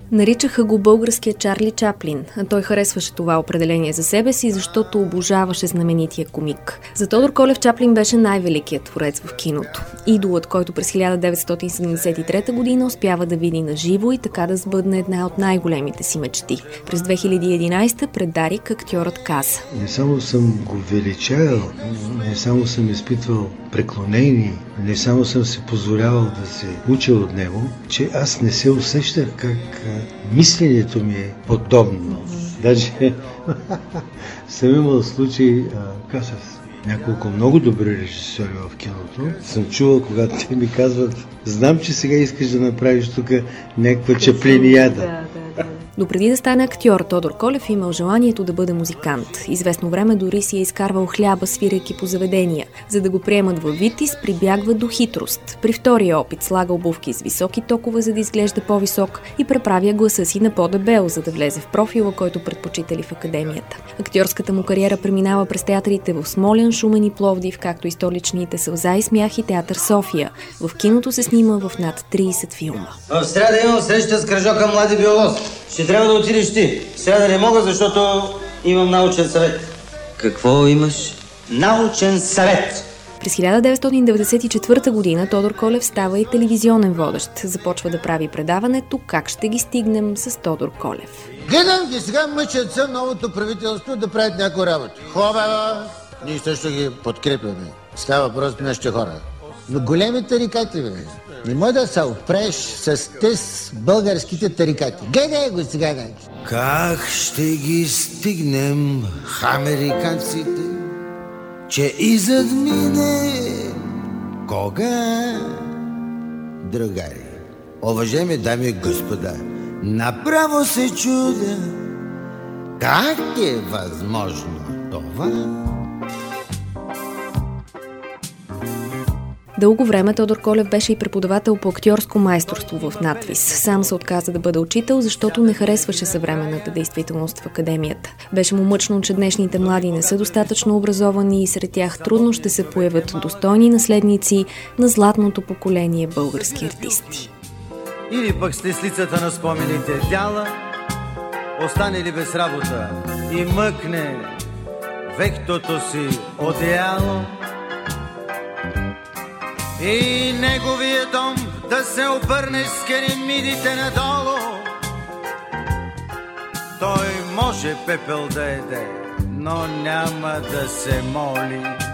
Наричаха го българския Чарли Чаплин, а той харесваше това определение за себе си, защото обожаваше знаменития комик. За Тодор Колев Чаплин беше най-великият творец в киното. Идолът, който през 1973 година успява да види на живо и така да сбъдне една от най-големите си мечти. През 2011 пред Дарик актьорът каза: Не само съм го величаял, не само съм изпитвал преклонение, не само съм се позволявал да се уча от него, че аз не се усещах как мисленето ми е подобно. Даже съм имал случай, с няколко много добри режисьори в киното. Съм чувал, когато те ми казват: знам, че сега искаш да направиш тук някаква чаплинияда. Допреди да стане актьор, Тодор Колев имал желанието да бъде музикант. Известно време дори си е изкарвал хляба, свирайки по заведения. За да го приемат във Витис, прибягва до хитрост. При втория опит слага обувки с високи токове, за да изглежда по-висок, и преправя гласа си на по-дебел, за да влезе в профила, който предпочитали в академията. Актьорската му кариера преминава през театрите в Смолян, Шумен и Пловдив, както и столичните Сълза и смях и театър София. В киното се снима в над 30 филма. В сряда имам среща с кръжока Млади биолоз. Ще трябва да отидеш ти. Сега да не мога, защото имам научен съвет. Какво имаш? Научен съвет! През 1994 година Тодор Колев става и телевизионен водещ. Започва да прави предаването "Как ще ги стигнем" с Тодор Колев. Гледам ги сега, мъчат се новото правителство да правят някои работи. Хубава, ние също ги подкрепяме. Става въпрос на нашите хора. Но големи тарикати, бе. Не може да се опреш с тез българските тарикати. Гледай го сега, Как ще ги стигнем, американците, че изадмине кога, другари? Уважаеми дами и господа, направо се чудя, как е възможно това? Дълго време Тодор Колев беше и преподавател по актьорско майсторство в надвис. Сам се отказа да бъде учител, защото не харесваше съвременната действителност в академията. Беше му мъчно, че днешните млади не са достатъчно образовани и сред тях трудно ще се появят достойни наследници на златното поколение български артисти. Или пък сте с лицата на спомените дяла, останали без работа и мъкне вектото си одеяло, и неговия дом да се обърне с керемидите надолу. Той може пепел да еде, но няма да се моли.